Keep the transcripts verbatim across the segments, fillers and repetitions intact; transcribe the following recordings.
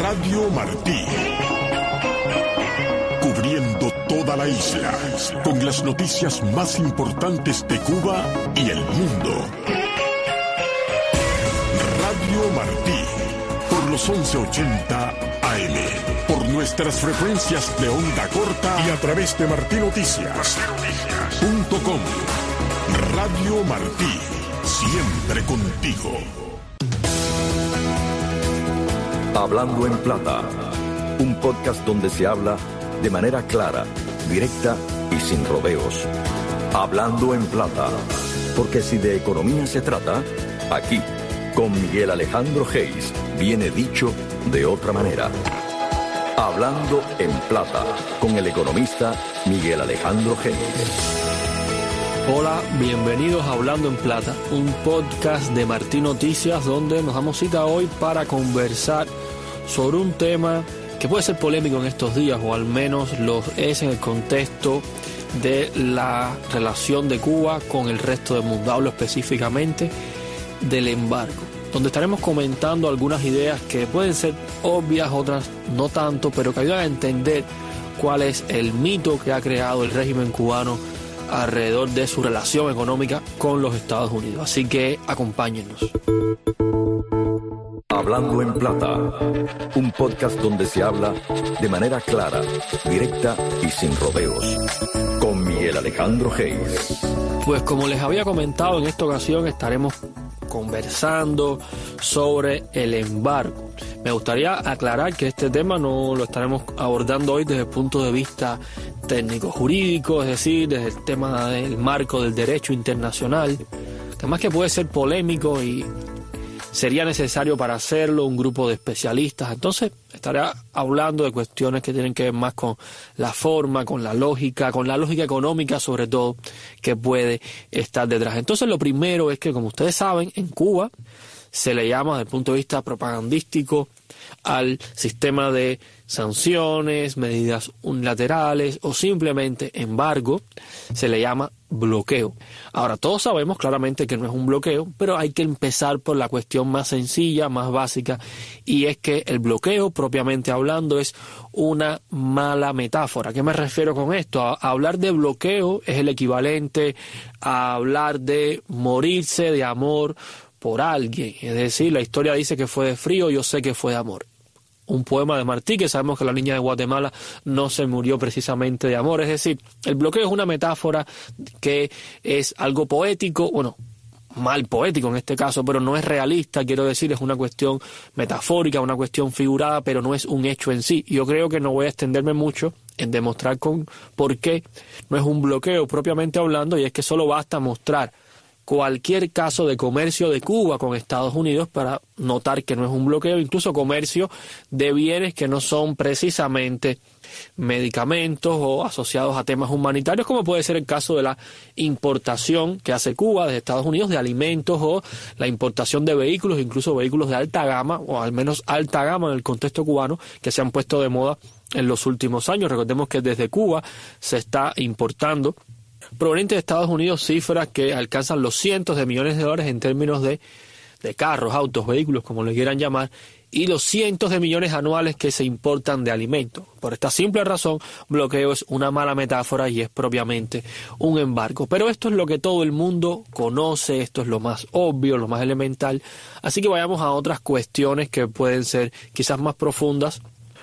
Radio Martí. Cubriendo toda la isla, con las noticias más importantes de Cuba y el mundo. Radio Martí, por los once ochenta A M, por nuestras frecuencias de onda corta y a través de martí noticias punto com. Radio Martí, siempre contigo. Hablando en Plata, un podcast donde se habla de manera clara, directa y sin rodeos. Hablando en Plata, porque si de economía se trata, aquí, con Miguel Alejandro Geis, viene dicho de otra manera. Hablando en Plata, con el economista Miguel Alejandro Geis. Hola, bienvenidos a Hablando en Plata, un podcast de Martí Noticias donde nos damos cita hoy para conversar sobre un tema que puede ser polémico en estos días, o al menos lo es en el contexto de la relación de Cuba con el resto del mundo. Hablo específicamente del embargo, donde estaremos comentando algunas ideas que pueden ser obvias, otras no tanto, pero que ayudan a entender cuál es el mito que ha creado el régimen cubano alrededor de su relación económica con los Estados Unidos. Así que acompáñennos. Hablando en Plata, un podcast donde se habla de manera clara, directa y sin rodeos, con Miguel Alejandro Geis. Pues como les había comentado, en esta ocasión estaremos conversando sobre el embargo. Me gustaría aclarar que este tema no lo estaremos abordando hoy desde el punto de vista técnico-jurídico, es decir, desde el tema del marco del derecho internacional, que además que puede ser polémico y sería necesario para hacerlo un grupo de especialistas. Entonces estaré hablando de cuestiones que tienen que ver más con la forma, con la lógica, con la lógica económica sobre todo, que puede estar detrás. Entonces lo primero es que, como ustedes saben, en Cuba se le llama desde el punto de vista propagandístico al sistema de sanciones, medidas unilaterales o simplemente embargo, se le llama bloqueo. Ahora, todos sabemos claramente que no es un bloqueo, pero hay que empezar por la cuestión más sencilla, más básica, y es que el bloqueo, propiamente hablando, es una mala metáfora. ¿A qué me refiero con esto? A, a hablar de bloqueo es el equivalente a hablar de morirse de amor por alguien. Es decir, la historia dice que fue de frío, yo sé que fue de amor. Un poema de Martí, que sabemos que la niña de Guatemala no se murió precisamente de amor. Es decir, el bloqueo es una metáfora que es algo poético, bueno, mal poético en este caso, pero no es realista, quiero decir, es una cuestión metafórica, una cuestión figurada, pero no es un hecho en sí. Yo creo que no voy a extenderme mucho en demostrar con por qué no es un bloqueo propiamente hablando, y es que solo basta mostrar cualquier caso de comercio de Cuba con Estados Unidos para notar que no es un bloqueo, incluso comercio de bienes que no son precisamente medicamentos o asociados a temas humanitarios, como puede ser el caso de la importación que hace Cuba de Estados Unidos de alimentos, o la importación de vehículos, incluso vehículos de alta gama, o al menos alta gama en el contexto cubano, que se han puesto de moda en los últimos años. Recordemos que desde Cuba se está importando proveniente de Estados Unidos cifras que alcanzan los cientos de millones de dólares en términos de, de carros, autos, vehículos, como le quieran llamar, y los cientos de millones anuales que se importan de alimentos. Por esta simple razón, bloqueo es una mala metáfora y es propiamente un embargo. Pero esto es lo que todo el mundo conoce, esto es lo más obvio, lo más elemental. Así que vayamos a otras cuestiones que pueden ser quizás más profundas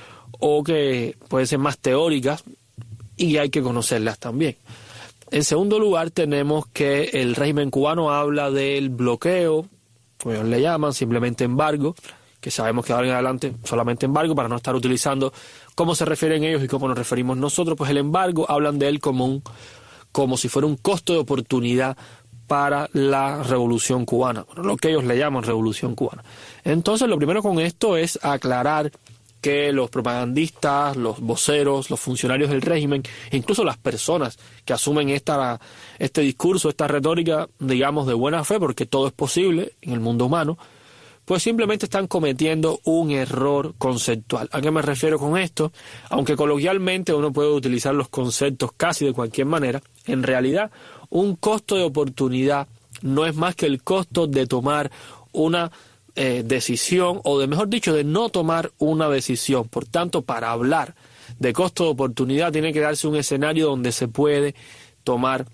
o que pueden ser más teóricas y hay que conocerlas también. En segundo lugar, tenemos que el régimen cubano habla del bloqueo, como ellos le llaman, simplemente embargo, que sabemos que ahora en adelante solamente embargo, para no estar utilizando cómo se refieren ellos y cómo nos referimos nosotros. Pues el embargo hablan de él como, un, como si fuera un costo de oportunidad para la revolución cubana, bueno, lo que ellos le llaman revolución cubana. Entonces, lo primero con esto es aclarar que los propagandistas, los voceros, los funcionarios del régimen, incluso las personas que asumen esta, este discurso, esta retórica, digamos, de buena fe, porque todo es posible en el mundo humano, pues simplemente están cometiendo un error conceptual. ¿A qué me refiero con esto? Aunque coloquialmente uno puede utilizar los conceptos casi de cualquier manera, en realidad un costo de oportunidad no es más que el costo de tomar una eh, decisión, o de mejor dicho, de no tomar una decisión. Por tanto, para hablar de costo de oportunidad tiene que darse un escenario donde se puede tomar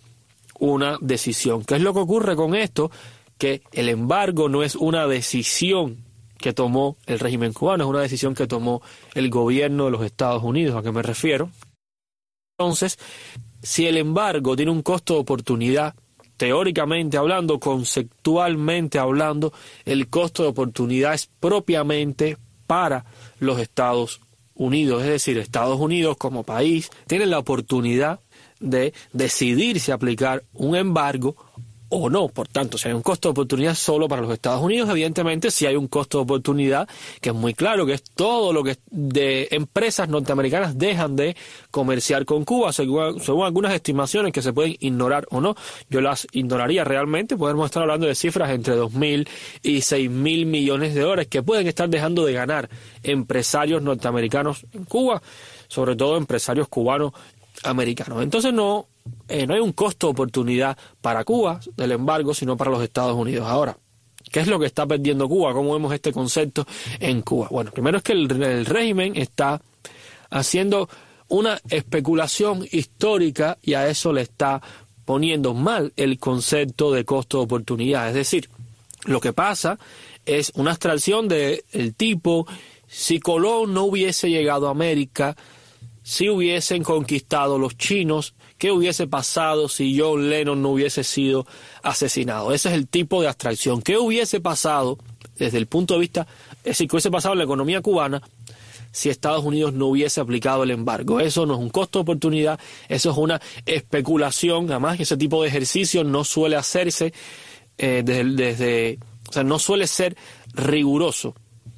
una decisión. ¿Qué es lo que ocurre con esto? Que el embargo no es una decisión que tomó el régimen cubano, es una decisión que tomó el gobierno de los Estados Unidos. ¿A qué me refiero? Entonces, si el embargo tiene un costo de oportunidad, teóricamente hablando, conceptualmente hablando, el costo de oportunidad es propiamente para los Estados Unidos. Es decir, Estados Unidos como país tiene la oportunidad de decidir si aplicar un embargo o no. Por tanto, si hay un costo de oportunidad solo para los Estados Unidos, evidentemente si hay un costo de oportunidad que es muy claro, que es todo lo que de empresas norteamericanas dejan de comerciar con Cuba, según, según algunas estimaciones que se pueden ignorar o no. Yo las ignoraría realmente. Podemos estar hablando de cifras entre dos mil y seis mil millones de dólares que pueden estar dejando de ganar empresarios norteamericanos en Cuba, sobre todo empresarios cubanos americanos. Entonces no, eh, no hay un costo de oportunidad para Cuba del embargo, sino para los Estados Unidos. Ahora, ¿qué es lo que está perdiendo Cuba? ¿Cómo vemos este concepto en Cuba? Bueno, primero es que el, el régimen está haciendo una especulación histórica y a eso le está poniendo mal el concepto de costo de oportunidad. Es decir, lo que pasa es una abstracción del tipo: si Colón no hubiese llegado a América, si hubiesen conquistado los chinos, ¿qué hubiese pasado si John Lennon no hubiese sido asesinado? Ese es el tipo de abstracción. ¿Qué hubiese pasado desde el punto de vista, es decir, qué hubiese pasado en la economía cubana si Estados Unidos no hubiese aplicado el embargo? Eso no es un costo de oportunidad, eso es una especulación. Además, ese tipo de ejercicio no suele hacerse eh, desde, desde, o sea, no suele ser riguroso.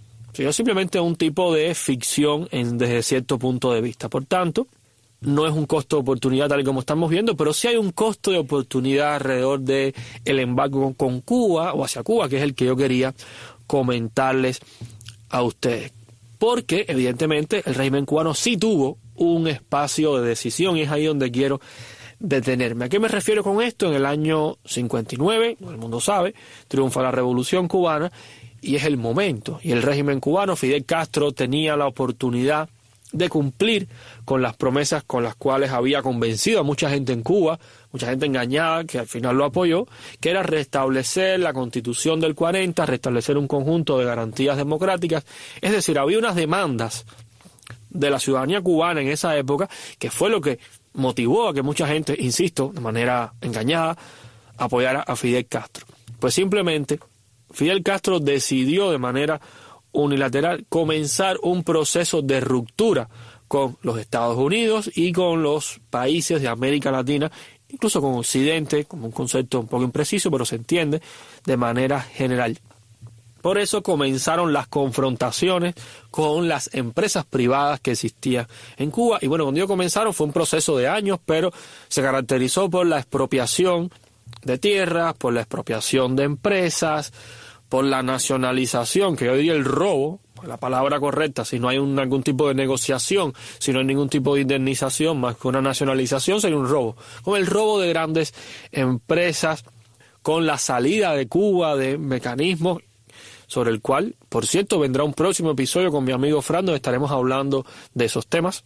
Es simplemente un tipo de ficción en, desde cierto punto de vista. Por tanto, no es un costo de oportunidad tal y como estamos viendo, pero sí hay un costo de oportunidad alrededor del embargo con Cuba o hacia Cuba, que es el que yo quería comentarles a ustedes. Porque, evidentemente, el régimen cubano sí tuvo un espacio de decisión y es ahí donde quiero detenerme. ¿A qué me refiero con esto? En el año cincuenta y nueve, todo el mundo sabe, triunfa la Revolución Cubana, y es el momento. Y el régimen cubano, Fidel Castro, tenía la oportunidad de cumplir con las promesas con las cuales había convencido a mucha gente en Cuba, mucha gente engañada que al final lo apoyó, que era restablecer la Constitución del cuarenta, restablecer un conjunto de garantías democráticas. Es decir, había unas demandas de la ciudadanía cubana en esa época que fue lo que motivó a que mucha gente, insisto, de manera engañada, apoyara a Fidel Castro. Pues simplemente Fidel Castro decidió de manera unilateral comenzar un proceso de ruptura con los Estados Unidos y con los países de América Latina, incluso con Occidente, como un concepto un poco impreciso, pero se entiende de manera general. Por eso comenzaron las confrontaciones con las empresas privadas que existían en Cuba. Y bueno, cuando ellos comenzaron fue un proceso de años, pero se caracterizó por la expropiación de tierras, por la expropiación de empresas, por la nacionalización, que yo diría el robo, la palabra correcta, si no hay un, algún tipo de negociación, si no hay ningún tipo de indemnización, más que una nacionalización, sería un robo. Con el robo de grandes empresas, con la salida de Cuba de mecanismos, sobre el cual, por cierto, vendrá un próximo episodio con mi amigo Fran, donde estaremos hablando de esos temas.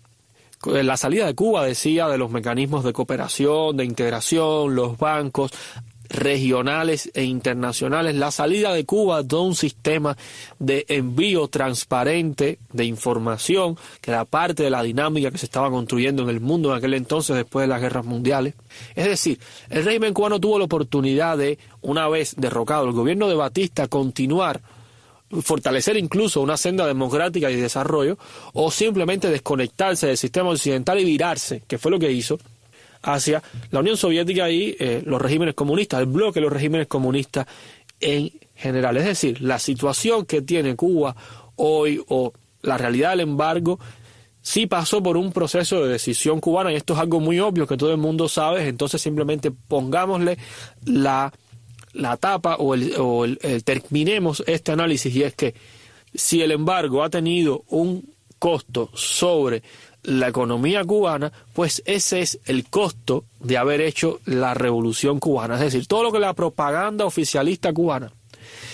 La salida de Cuba, decía, de los mecanismos de cooperación, de integración, los bancos regionales e internacionales, la salida de Cuba de un sistema de envío transparente de información, que era parte de la dinámica que se estaba construyendo en el mundo en aquel entonces después de las guerras mundiales. Es decir, el régimen cubano tuvo la oportunidad de, una vez derrocado el gobierno de Batista, continuar, fortalecer incluso una senda democrática y de desarrollo, o simplemente desconectarse del sistema occidental y virarse, que fue lo que hizo, hacia la Unión Soviética y eh, los regímenes comunistas, el bloque de los regímenes comunistas en general. Es decir, la situación que tiene Cuba hoy o la realidad del embargo sí pasó por un proceso de decisión cubana, y esto es algo muy obvio que todo el mundo sabe. Entonces simplemente pongámosle la, la tapa o, el, o el, el, terminemos este análisis, y es que si el embargo ha tenido un costo sobre la economía cubana, pues ese es el costo de haber hecho la revolución cubana. Es decir, todo lo que la propaganda oficialista cubana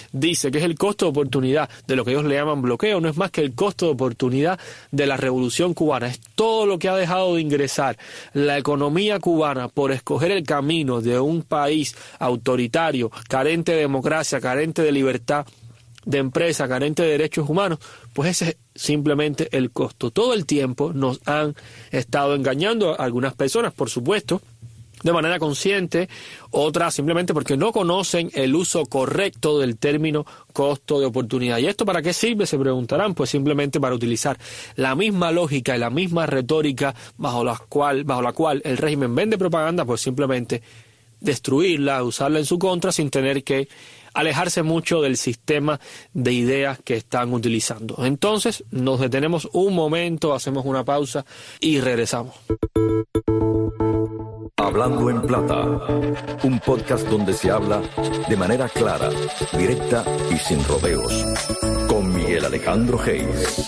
dice que es el costo de oportunidad de lo que ellos le llaman bloqueo, no es más que el costo de oportunidad de la Revolución Cubana. Es todo lo que ha dejado de ingresar la economía cubana por escoger el camino de un país autoritario, carente de democracia, carente de libertad de empresa, carente de derechos humanos. Pues ese es simplemente el costo. Todo el tiempo nos han estado engañando a algunas personas, por supuesto, de manera consciente, otras simplemente porque no conocen el uso correcto del término costo de oportunidad. ¿Y esto para qué sirve? Se preguntarán. Pues simplemente para utilizar la misma lógica y la misma retórica bajo la cual, bajo la cual el régimen vende propaganda, pues simplemente destruirla, usarla en su contra sin tener que alejarse mucho del sistema de ideas que están utilizando. Entonces, nos detenemos un momento, hacemos una pausa y regresamos. Hablando en Plata, un podcast donde se habla de manera clara, directa y sin rodeos, con Miguel Alejandro Hayes.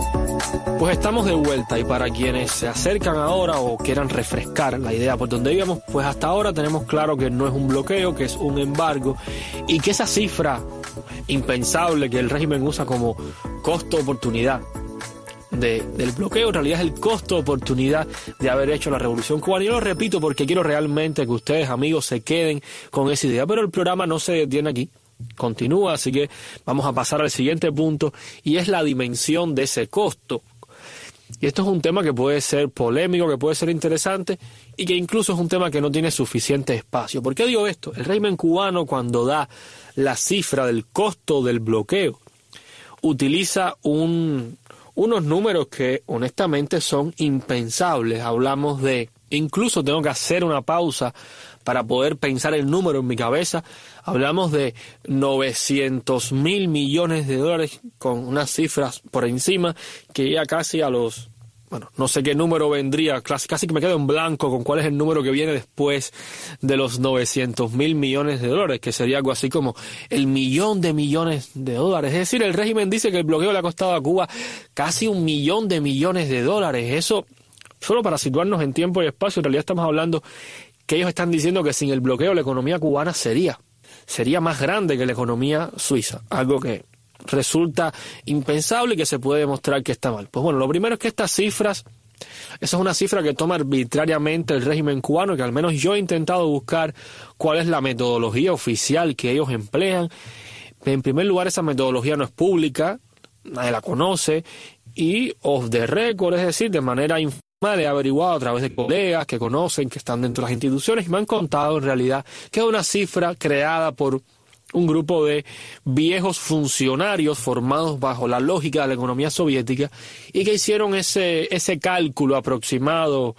Pues estamos de vuelta, y para quienes se acercan ahora o quieran refrescar la idea por donde íbamos, pues hasta ahora tenemos claro que no es un bloqueo, que es un embargo, y que esa cifra impensable que el régimen usa como costo-oportunidad de, del bloqueo en realidad es el costo-oportunidad de haber hecho la Revolución Cubana. Y yo lo repito porque quiero realmente que ustedes, amigos, se queden con esa idea, pero el programa no se detiene aquí. Continúa, así que vamos a pasar al siguiente punto, y es la dimensión de ese costo. Y esto es un tema que puede ser polémico, que puede ser interesante, y que incluso es un tema que no tiene suficiente espacio. ¿Por qué digo esto? El régimen cubano, cuando da la cifra del costo del bloqueo, utiliza un, unos números que honestamente son impensables. Hablamos de, incluso tengo que hacer una pausa para poder pensar el número en mi cabeza, hablamos de novecientos mil millones de dólares, con unas cifras por encima que llega casi a los, bueno, no sé qué número vendría, casi, casi que me quedo en blanco con cuál es el número que viene después de los novecientos mil millones de dólares, que sería algo así como el millón de millones de dólares. Es decir, el régimen dice que el bloqueo le ha costado a Cuba casi un millón de millones de dólares. Eso, solo para situarnos en tiempo y espacio, en realidad estamos hablando que ellos están diciendo que sin el bloqueo la economía cubana sería, sería más grande que la economía suiza, algo que resulta impensable y que se puede demostrar que está mal. Pues bueno, lo primero es que estas cifras, esa es una cifra que toma arbitrariamente el régimen cubano, que al menos yo he intentado buscar cuál es la metodología oficial que ellos emplean. En primer lugar, esa metodología no es pública, nadie la conoce, y off the record, es decir, de manera informal, he averiguado a través de colegas que conocen, que están dentro de las instituciones, y me han contado en realidad que es una cifra creada por un grupo de viejos funcionarios formados bajo la lógica de la economía soviética, y que hicieron ese, ese cálculo aproximado,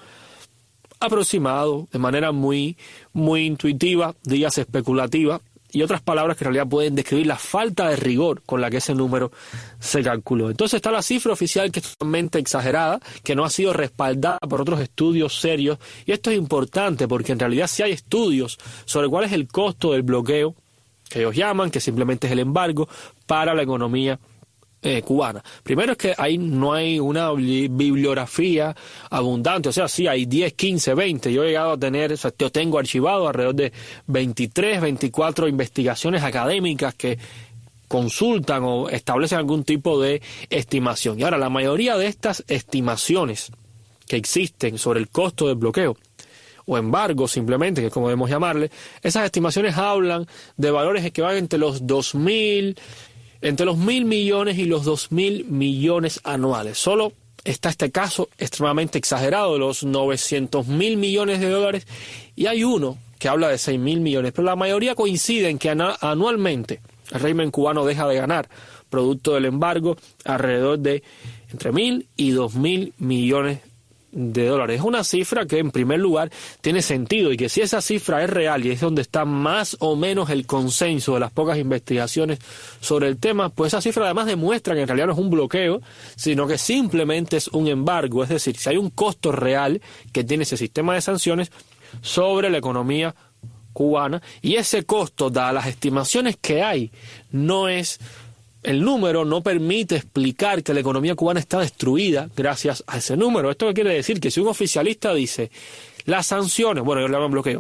aproximado de manera muy, muy intuitiva, días especulativa, y otras palabras que en realidad pueden describir la falta de rigor con la que ese número se calculó. Entonces está la cifra oficial, que es totalmente exagerada, que no ha sido respaldada por otros estudios serios, y esto es importante porque en realidad sí hay estudios sobre cuál es el costo del bloqueo, que ellos llaman, que simplemente es el embargo, para la economía Eh, cubana. Primero es que ahí no hay una bibliografía abundante, o sea, sí hay diez, quince, veinte, yo he llegado a tener, o sea, yo tengo archivado alrededor de veintitrés, veinticuatro investigaciones académicas que consultan o establecen algún tipo de estimación. Y ahora, la mayoría de estas estimaciones que existen sobre el costo del bloqueo, o embargo simplemente, que es como debemos llamarle, esas estimaciones hablan de valores que van entre los dos mil, entre los mil millones y los dos mil millones anuales. Solo está este caso extremadamente exagerado de los novecientos mil millones de dólares, y hay uno que habla de seis mil millones, pero la mayoría coinciden que anualmente el régimen cubano deja de ganar, producto del embargo, alrededor de entre mil y dos mil millones de dólares. Es una cifra que en primer lugar tiene sentido, y que si esa cifra es real y es donde está más o menos el consenso de las pocas investigaciones sobre el tema, pues esa cifra además demuestra que en realidad no es un bloqueo, sino que simplemente es un embargo. Es decir, si hay un costo real que tiene ese sistema de sanciones sobre la economía cubana, y ese costo, dadas las estimaciones que hay, no es, el número no permite explicar que la economía cubana está destruida gracias a ese número. ¿Esto qué quiere decir? Que si un oficialista dice las sanciones, bueno, ellos le llaman bloqueo,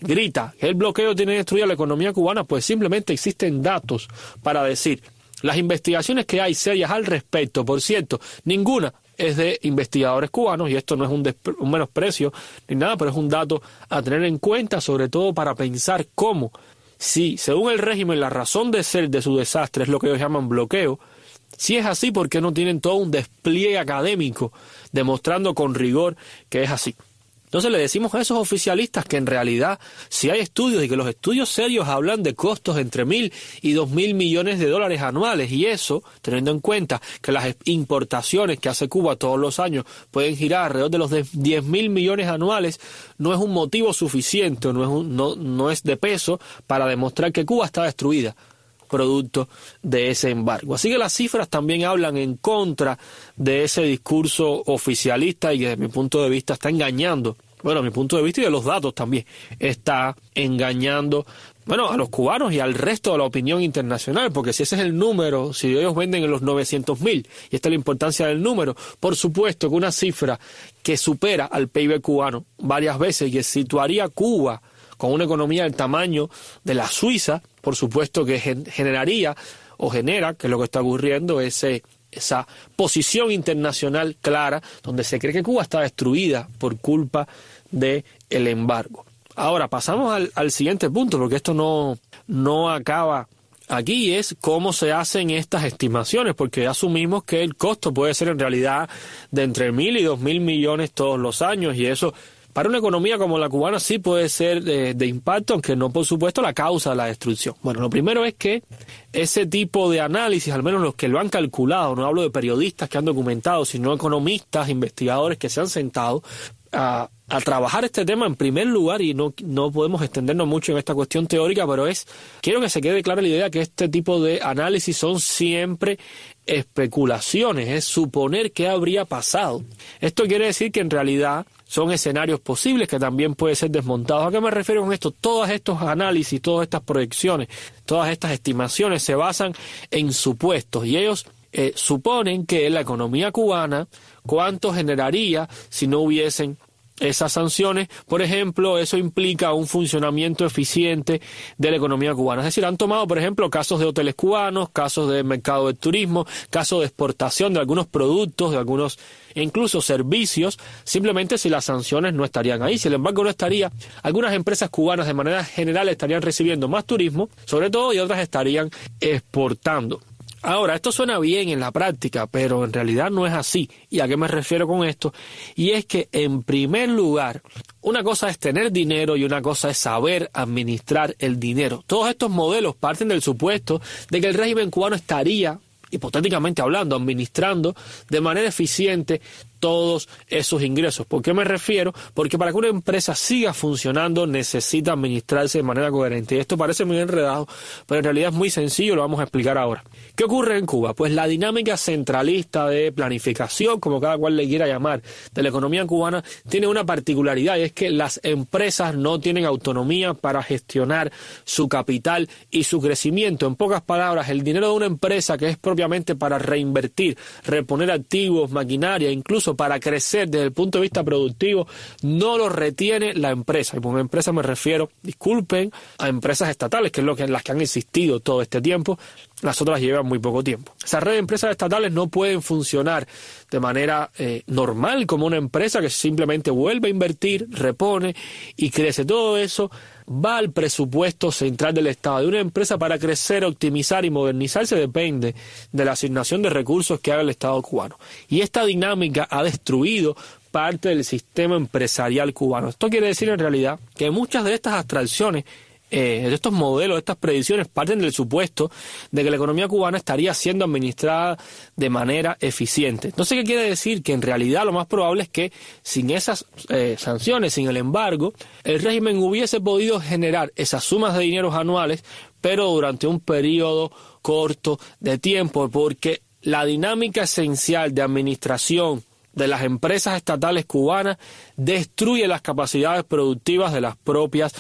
grita que el bloqueo tiene destruida la economía cubana, pues simplemente existen datos para decir. Las investigaciones que hay serias al respecto, por cierto, ninguna es de investigadores cubanos, y esto no es un, un menosprecio ni nada, pero es un dato a tener en cuenta, sobre todo para pensar cómo, si según el régimen la razón de ser de su desastre es lo que ellos llaman bloqueo, si es así, ¿por qué no tienen todo un despliegue académico demostrando con rigor que es así? Entonces le decimos a esos oficialistas que en realidad si hay estudios y que los estudios serios hablan de costos entre mil y dos mil millones de dólares anuales, y eso teniendo en cuenta que las importaciones que hace Cuba todos los años pueden girar alrededor de los diez mil millones anuales, no es un motivo suficiente, no es, un, no, no es de peso para demostrar que Cuba está destruida producto de ese embargo. Así que las cifras también hablan en contra de ese discurso oficialista y que desde mi punto de vista está engañando, bueno, a mi punto de vista y de los datos también, está engañando, bueno, a los cubanos y al resto de la opinión internacional, porque si ese es el número, si ellos venden en los novecientos mil, y esta es la importancia del número, por supuesto que una cifra que supera al P I B cubano varias veces y que situaría a Cuba con una economía del tamaño de la Suiza, por supuesto que generaría o genera, que es lo que está ocurriendo, ese, esa posición internacional clara donde se cree que Cuba está destruida por culpa del embargo. Ahora pasamos al, al siguiente punto, porque esto no, no acaba aquí, es cómo se hacen estas estimaciones, porque asumimos que el costo puede ser en realidad de entre mil y dos mil millones todos los años, y eso para una economía como la cubana sí puede ser de, de impacto, aunque no, por supuesto, la causa de la destrucción. Bueno, lo primero es que ese tipo de análisis, al menos los que lo han calculado, no hablo de periodistas que han documentado, sino economistas, investigadores que se han sentado a, a trabajar este tema en primer lugar, y no, no podemos extendernos mucho en esta cuestión teórica, pero es, quiero que se quede clara la idea que este tipo de análisis son siempre especulaciones, es suponer qué habría pasado. Esto quiere decir que en realidad son escenarios posibles que también pueden ser desmontados. ¿A qué me refiero con esto? Todos estos análisis, todas estas proyecciones, todas estas estimaciones se basan en supuestos, y ellos eh, suponen que la economía cubana, ¿cuánto generaría si no hubiesen esas sanciones? Por ejemplo, eso implica un funcionamiento eficiente de la economía cubana. Es decir, han tomado, por ejemplo, casos de hoteles cubanos, casos de mercado de turismo, casos de exportación de algunos productos, de algunos e incluso servicios, simplemente si las sanciones no estarían ahí. Si el embargo no estaría, algunas empresas cubanas de manera general estarían recibiendo más turismo, sobre todo, y otras estarían exportando. Ahora, esto suena bien en la práctica, pero en realidad no es así. ¿Y a qué me refiero con esto? Y es que, en primer lugar, una cosa es tener dinero y una cosa es saber administrar el dinero. Todos estos modelos parten del supuesto de que el régimen cubano estaría, hipotéticamente hablando, administrando de manera eficiente todos esos ingresos. ¿Por qué me refiero? Porque para que una empresa siga funcionando necesita administrarse de manera coherente. Y esto parece muy enredado, pero en realidad es muy sencillo, lo vamos a explicar ahora. ¿Qué ocurre en Cuba? Pues la dinámica centralista de planificación, como cada cual le quiera llamar, de la economía cubana, tiene una particularidad, y es que las empresas no tienen autonomía para gestionar su capital y su crecimiento. En pocas palabras, el dinero de una empresa que es propiamente para reinvertir, reponer activos, maquinaria, incluso para crecer desde el punto de vista productivo, no lo retiene la empresa. Y por empresa me refiero, disculpen, a empresas estatales, que es lo que las que han existido todo este tiempo. Las otras llevan muy poco tiempo. Esas redes de empresas estatales no pueden funcionar de manera eh, normal como una empresa que simplemente vuelve a invertir, repone y crece. Todo eso va al presupuesto central del Estado. De una empresa, para crecer, optimizar y modernizarse, depende de la asignación de recursos que haga el Estado cubano. Y esta dinámica ha destruido parte del sistema empresarial cubano. Esto quiere decir en realidad que muchas de estas abstracciones, Eh, de estos modelos, de estas predicciones, parten del supuesto de que la economía cubana estaría siendo administrada de manera eficiente. Entonces, ¿qué quiere decir? Que en realidad lo más probable es que sin esas eh, sanciones, sin el embargo, el régimen hubiese podido generar esas sumas de dineros anuales, pero durante un periodo corto de tiempo, porque la dinámica esencial de administración de las empresas estatales cubanas destruye las capacidades productivas de las propias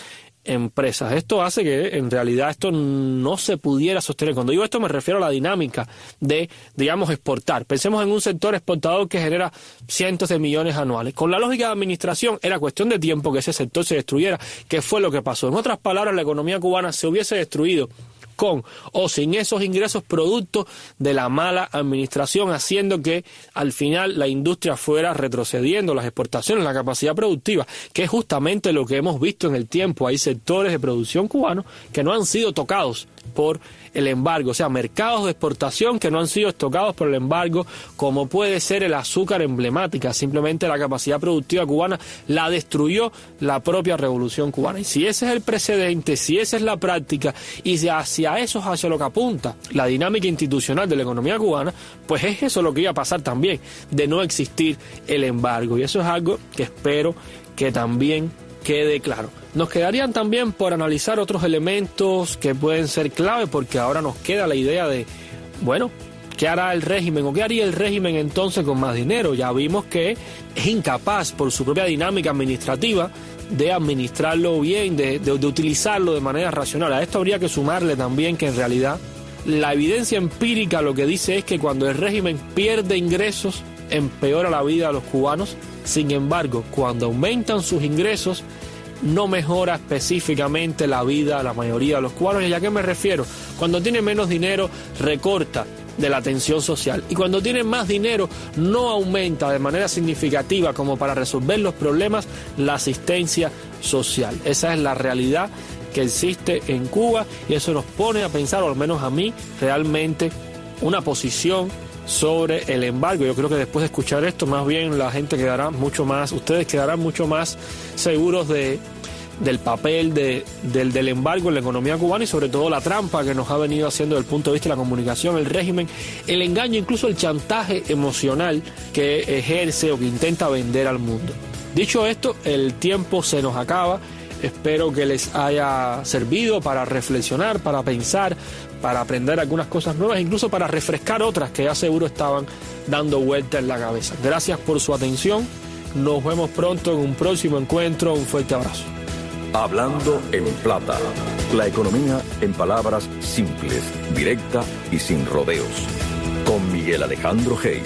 empresas. Esto hace que en realidad esto no se pudiera sostener. Cuando digo esto me refiero a la dinámica de, digamos, exportar. Pensemos en un sector exportador que genera cientos de millones anuales. Con la lógica de administración era cuestión de tiempo que ese sector se destruyera, que fue lo que pasó. En otras palabras, la economía cubana se hubiese destruido con o sin esos ingresos producto de la mala administración, haciendo que al final la industria fuera retrocediendo, las exportaciones, la capacidad productiva, que es justamente lo que hemos visto en el tiempo. Hay sectores de producción cubanos que no han sido tocados por el embargo, o sea, mercados de exportación que no han sido tocados por el embargo, como puede ser el azúcar emblemática. Simplemente la capacidad productiva cubana la destruyó la propia revolución cubana. Y si ese es el precedente, si esa es la práctica, y si hacia eso es hacia lo que apunta la dinámica institucional de la economía cubana, pues es eso lo que iba a pasar también, de no existir el embargo. Y eso es algo que espero que también quede claro. Nos quedarían también por analizar otros elementos que pueden ser clave, porque ahora nos queda la idea de, bueno, ¿qué hará el régimen o qué haría el régimen entonces con más dinero? Ya vimos que es incapaz por su propia dinámica administrativa de administrarlo bien, de, de, de utilizarlo de manera racional. A esto habría que sumarle también que en realidad la evidencia empírica lo que dice es que cuando el régimen pierde ingresos, empeora la vida de los cubanos. Sin embargo, cuando aumentan sus ingresos, no mejora específicamente la vida de la mayoría de los cubanos. ¿Y a qué me refiero? Cuando tiene menos dinero, recorta de la atención social. Y cuando tiene más dinero, no aumenta de manera significativa como para resolver los problemas la asistencia social. Esa es la realidad que existe en Cuba, y eso nos pone a pensar, o al menos a mí, realmente una posición sobre el embargo. Yo creo que después de escuchar esto, más bien la gente quedará mucho más, ustedes quedarán mucho más seguros de, del papel de, del, del embargo en la economía cubana, y sobre todo la trampa que nos ha venido haciendo desde el punto de vista de la comunicación, el régimen, el engaño, incluso el chantaje emocional que ejerce o que intenta vender al mundo. Dicho esto, el tiempo se nos acaba. Espero que les haya servido para reflexionar, para pensar, para aprender algunas cosas nuevas, incluso para refrescar otras que ya seguro estaban dando vuelta en la cabeza. Gracias por su atención. Nos vemos pronto en un próximo encuentro. Un fuerte abrazo. Hablando en plata. La economía en palabras simples, directa y sin rodeos. Con Miguel Alejandro Hayes.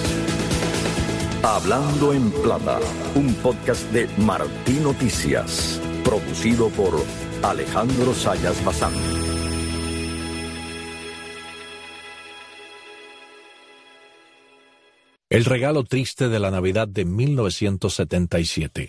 Hablando en plata. Un podcast de Martí Noticias. Producido por Alejandro Sayas Bazán. El regalo triste de la Navidad de mil novecientos setenta y siete.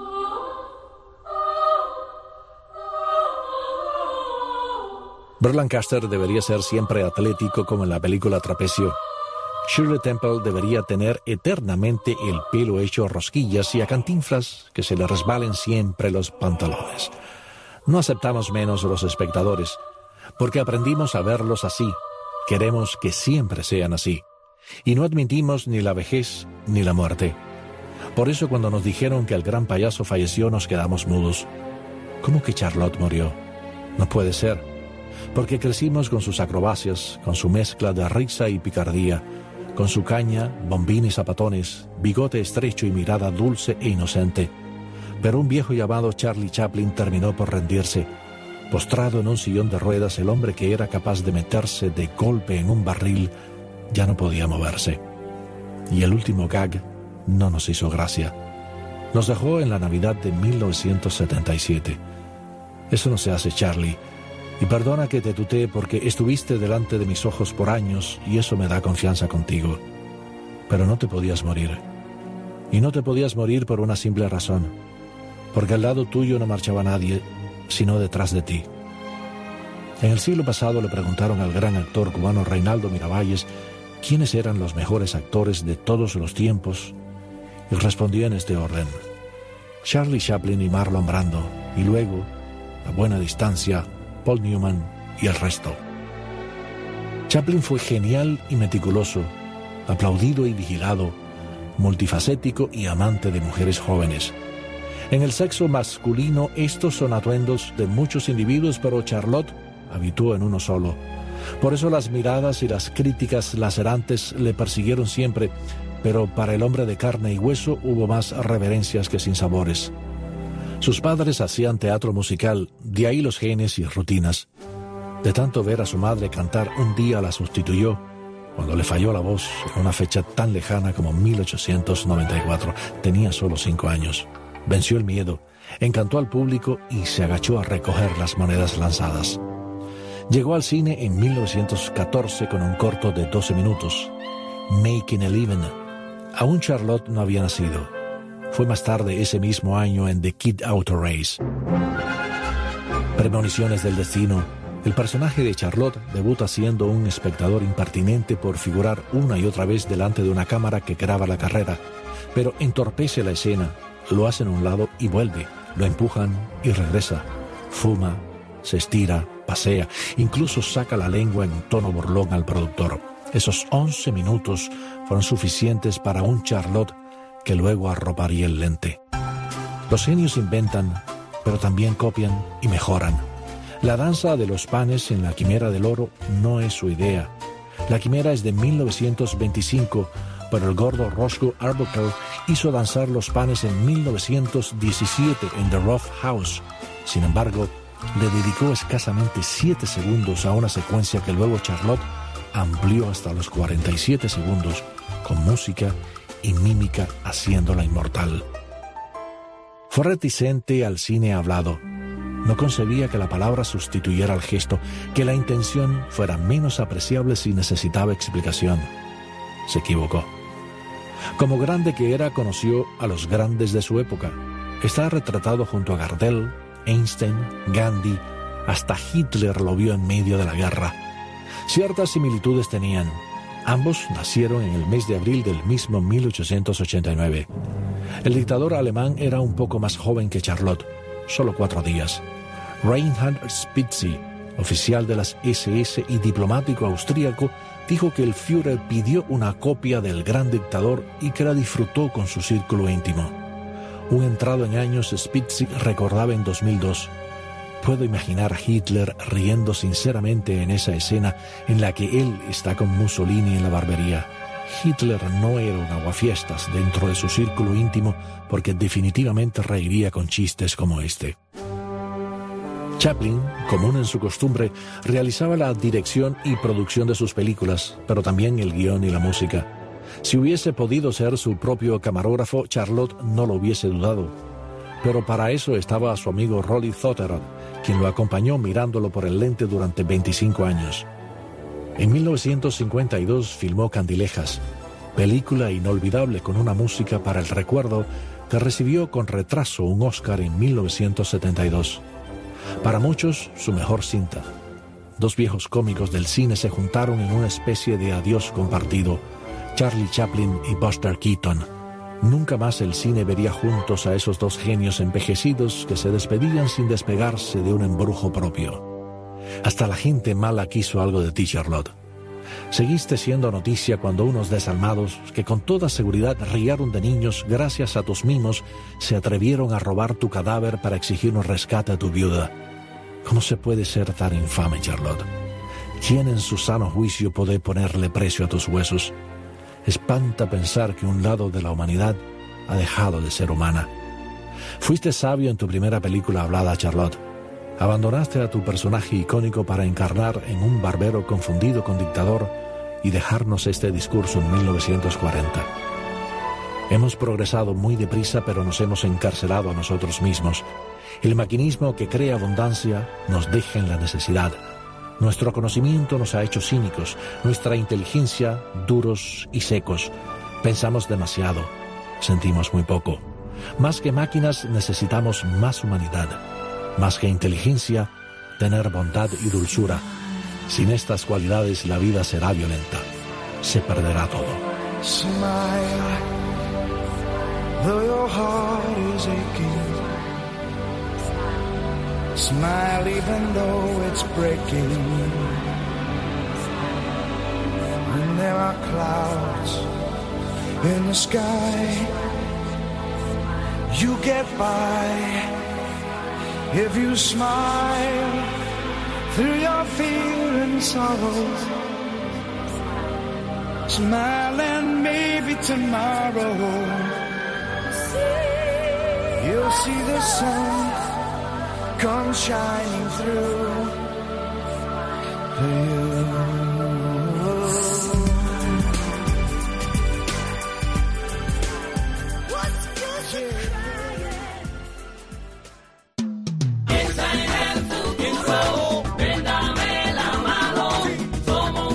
Burt Lancaster debería ser siempre atlético como en la película Trapecio. Shirley Temple debería tener eternamente el pelo hecho rosquillas, y a Cantinflas que se le resbalen siempre los pantalones. No aceptamos menos los espectadores, porque aprendimos a verlos así. Queremos que siempre sean así. Y no admitimos ni la vejez ni la muerte. Por eso cuando nos dijeron que el gran payaso falleció, nos quedamos mudos. ¿Cómo que Charlotte murió? No puede ser. Porque crecimos con sus acrobacias, con su mezcla de risa y picardía, con su caña, bombín y zapatones, bigote estrecho y mirada dulce e inocente. Pero un viejo llamado Charlie Chaplin terminó por rendirse. Postrado en un sillón de ruedas, el hombre que era capaz de meterse de golpe en un barril ya no podía moverse. Y el último gag no nos hizo gracia. Nos dejó en la Navidad de mil novecientos setenta y siete. Eso no se hace, Charlie. Y perdona que te tutee porque estuviste delante de mis ojos por años y eso me da confianza contigo. Pero no te podías morir. Y no te podías morir por una simple razón. Porque al lado tuyo no marchaba nadie, sino detrás de ti. En el siglo pasado le preguntaron al gran actor cubano Reinaldo Miravalles quiénes eran los mejores actores de todos los tiempos, y respondió en este orden: Charlie Chaplin y Marlon Brando, y luego, a buena distancia, Paul Newman y el resto. Chaplin fue genial y meticuloso, aplaudido y vigilado, multifacético y amante de mujeres jóvenes. En el sexo masculino estos son atuendos de muchos individuos, pero Charlotte habitó en uno solo. Por eso las miradas y las críticas lacerantes le persiguieron siempre, pero para el hombre de carne y hueso hubo más reverencias que sinsabores. Sus padres hacían teatro musical, de ahí los genes y rutinas. De tanto ver a su madre cantar, un día la sustituyó cuando le falló la voz en una fecha tan lejana como mil ochocientos noventa y cuatro. Tenía solo cinco años. Venció el miedo, encantó al público y se agachó a recoger las monedas lanzadas. Llegó al cine en mil novecientos catorce con un corto de doce minutos, Making a Living. Aún Charlotte no había nacido. Fue más tarde ese mismo año en The Kid Auto Race. Premoniciones del destino. El personaje de Charlotte debuta siendo un espectador impertinente por figurar una y otra vez delante de una cámara que graba la carrera, pero entorpece la escena, lo hacen a un lado y vuelve, lo empujan y regresa, fuma, se estira, pasea, incluso saca la lengua en tono burlón al productor. Esos once minutos fueron suficientes para un Charlotte que luego arroparía el lente. Los genios inventan, pero también copian y mejoran. La danza de los panes en la Quimera del Oro no es su idea. La Quimera es de mil novecientos veinticinco, pero el gordo Roscoe Arbuckle hizo danzar los panes en mil novecientos diecisiete en The Rough House. Sin embargo, le dedicó escasamente siete segundos a una secuencia que luego Charlotte amplió hasta los cuarenta y siete segundos, con música y mímica haciéndola inmortal. Fue reticente al cine hablado. No concebía que la palabra sustituyera al gesto, que la intención fuera menos apreciable si necesitaba explicación. Se equivocó. Como grande que era, conoció a los grandes de su época. Está retratado junto a Gardel, Einstein, Gandhi, hasta Hitler lo vio en medio de la guerra. Ciertas similitudes tenían. Ambos nacieron en el mes de abril del mismo mil ochocientos ochenta y nueve. El dictador alemán era un poco más joven que Charlotte, solo cuatro días. Reinhard Spitzy, oficial de las ese ese y diplomático austríaco, dijo que el Führer pidió una copia del gran dictador y que la disfrutó con su círculo íntimo. Un entrado en años, Spitzy recordaba en dos mil dos: puedo imaginar a Hitler riendo sinceramente en esa escena en la que él está con Mussolini en la barbería. Hitler no era un aguafiestas dentro de su círculo íntimo, porque definitivamente reiría con chistes como este. Chaplin, común en su costumbre, realizaba la dirección y producción de sus películas, pero también el guión y la música. Si hubiese podido ser su propio camarógrafo, Charlotte no lo hubiese dudado. Pero para eso estaba su amigo Rolly Thotterod, quien lo acompañó mirándolo por el lente durante veinticinco años. En mil novecientos cincuenta y dos filmó Candilejas, película inolvidable con una música para el recuerdo que recibió con retraso un Oscar en mil novecientos setenta y dos. Para muchos, su mejor cinta. Dos viejos cómicos del cine se juntaron en una especie de adiós compartido, Charlie Chaplin y Buster Keaton. Nunca más el cine vería juntos a esos dos genios envejecidos que se despedían sin despegarse de un embrujo propio. Hasta la gente mala quiso algo de ti, Charlotte. Seguiste siendo noticia cuando unos desalmados, que con toda seguridad riaron de niños gracias a tus mimos, se atrevieron a robar tu cadáver para exigir un rescate a tu viuda. ¿Cómo se puede ser tan infame, Charlotte? ¿Quién en su sano juicio puede ponerle precio a tus huesos? Espanta pensar que un lado de la humanidad ha dejado de ser humana. Fuiste sabio en tu primera película hablada, Charlotte. Abandonaste a tu personaje icónico para encarnar en un barbero confundido con dictador y dejarnos este discurso en mil novecientos cuarenta. Hemos progresado muy deprisa, pero nos hemos encarcelado a nosotros mismos. El maquinismo que crea abundancia nos deja en la necesidad. Nuestro conocimiento nos ha hecho cínicos, nuestra inteligencia duros y secos. Pensamos demasiado, sentimos muy poco. Más que máquinas necesitamos más humanidad. Más que inteligencia, tener bondad y dulzura. Sin estas cualidades la vida será violenta. Se perderá todo. Smile, though your heart is aching. Smile even though it's breaking. When there are clouds in the sky, you get by. If you smile through your fear and sorrow, smile and maybe tomorrow you'll see the sun come shining through for you.